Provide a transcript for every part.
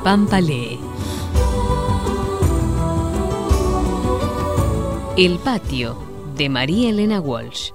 Pampa lee. El patio, de María Elena Walsh.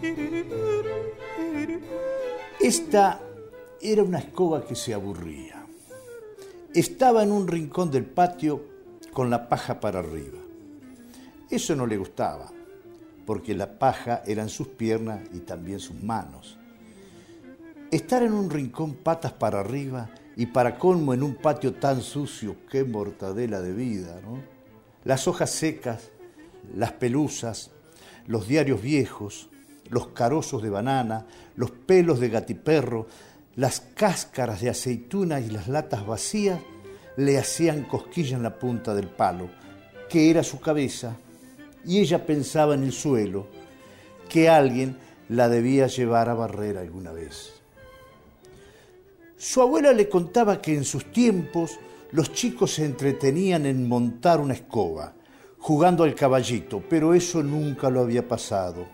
Esta era una escoba que se aburría. Estaba en un rincón del patio con la paja para arriba. Eso no le gustaba, porque la paja eran sus piernas y también sus manos. Estar en un rincón patas para arriba y para colmo en un patio tan sucio, qué mortadela de vida, ¿no? Las hojas secas, las pelusas, los diarios viejos, los carozos de banana, los pelos de gatiperro, las cáscaras de aceituna y las latas vacías le hacían cosquilla en la punta del palo, que era su cabeza, y ella pensaba en el suelo, que alguien la debía llevar a barrer alguna vez. Su abuela le contaba que en sus tiempos los chicos se entretenían en montar una escoba, jugando al caballito, pero eso nunca lo había pasado.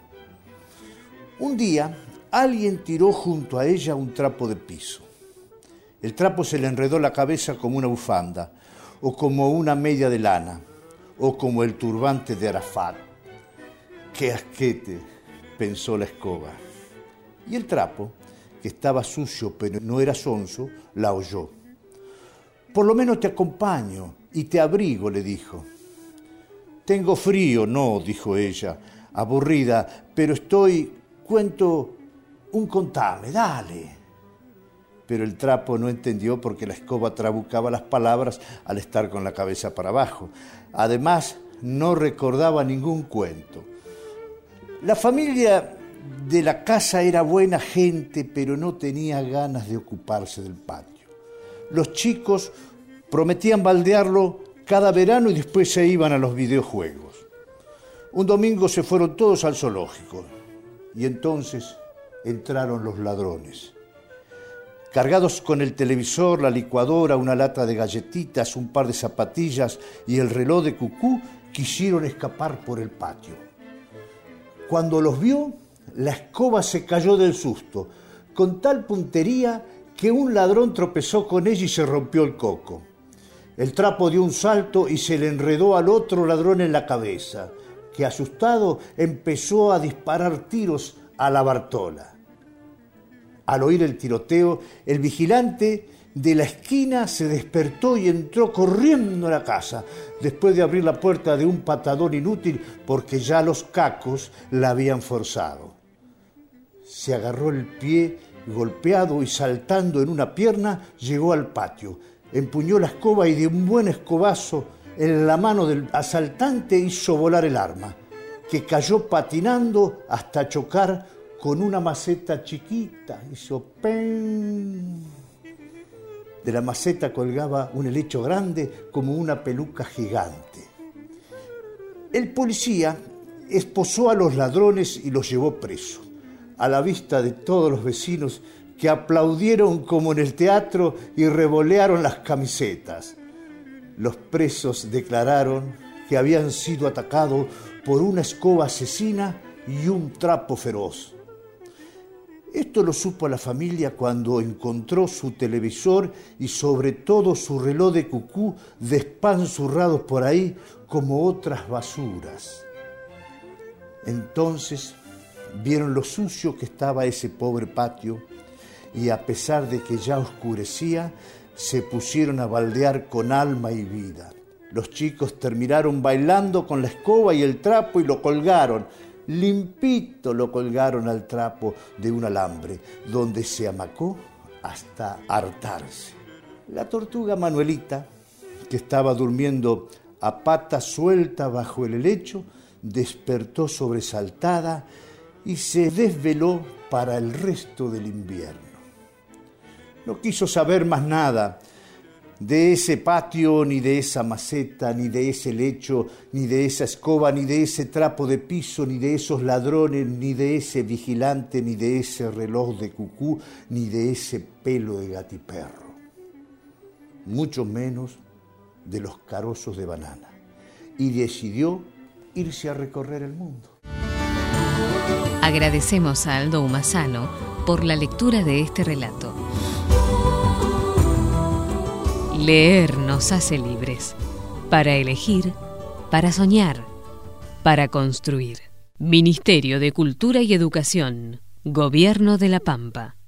Un día, alguien tiró junto a ella un trapo de piso. El trapo se le enredó la cabeza como una bufanda, o como una media de lana, o como el turbante de Arafat. ¡Qué asquete!, pensó la escoba. Y el trapo, que estaba sucio pero no era sonso, la oyó. «Por lo menos te acompaño y te abrigo», le dijo. «Tengo frío». «No», dijo ella, aburrida, «pero cuento un contame, dale». Pero el trapo no entendió porque la escoba trabucaba las palabras al estar con la cabeza para abajo. Además, no recordaba ningún cuento. La familia de la casa era buena gente, pero no tenía ganas de ocuparse del patio. Los chicos prometían baldearlo cada verano y después se iban a los videojuegos. Un domingo se fueron todos al zoológico y entonces entraron los ladrones. Cargados con el televisor, la licuadora, una lata de galletitas, un par de zapatillas y el reloj de cucú, quisieron escapar por el patio. Cuando los vio, la escoba se cayó del susto, con tal puntería que un ladrón tropezó con ella y se rompió el coco. El trapo dio un salto y se le enredó al otro ladrón en la cabeza, que asustado empezó a disparar tiros a la Bartola. Al oír el tiroteo, el vigilante de la esquina se despertó y entró corriendo a la casa, después de abrir la puerta de un patadón inútil porque ya los cacos la habían forzado. Se agarró el pie golpeado y saltando en una pierna llegó al patio, empuñó la escoba y de un buen escobazo en la mano del asaltante hizo volar el arma, que cayó patinando hasta chocar con una maceta chiquita. Hizo pen. De la maceta colgaba un helecho grande como una peluca gigante. El policía esposó a los ladrones y los llevó presos, a la vista de todos los vecinos que aplaudieron como en el teatro y revolearon las camisetas. Los presos declararon que habían sido atacados por una escoba asesina y un trapo feroz. Esto lo supo la familia cuando encontró su televisor y sobre todo su reloj de cucú despanzurrados por ahí como otras basuras. Entonces vieron lo sucio que estaba ese pobre patio y a pesar de que ya oscurecía, se pusieron a baldear con alma y vida. Los chicos terminaron bailando con la escoba y el trapo y lo colgaron. Limpito lo colgaron al trapo de un alambre, donde se amacó hasta hartarse. La tortuga Manuelita, que estaba durmiendo a pata suelta bajo el helecho, despertó sobresaltada y se desveló para el resto del invierno. No quiso saber más nada de ese patio, ni de esa maceta, ni de ese lecho, ni de esa escoba, ni de ese trapo de piso, ni de esos ladrones, ni de ese vigilante, ni de ese reloj de cucú, ni de ese pelo de gatiperro. Mucho menos de los carozos de banana. Y decidió irse a recorrer el mundo. Agradecemos a Aldo Humazano por la lectura de este relato. Leer nos hace libres, para elegir, para soñar, para construir. Ministerio de Cultura y Educación, Gobierno de La Pampa.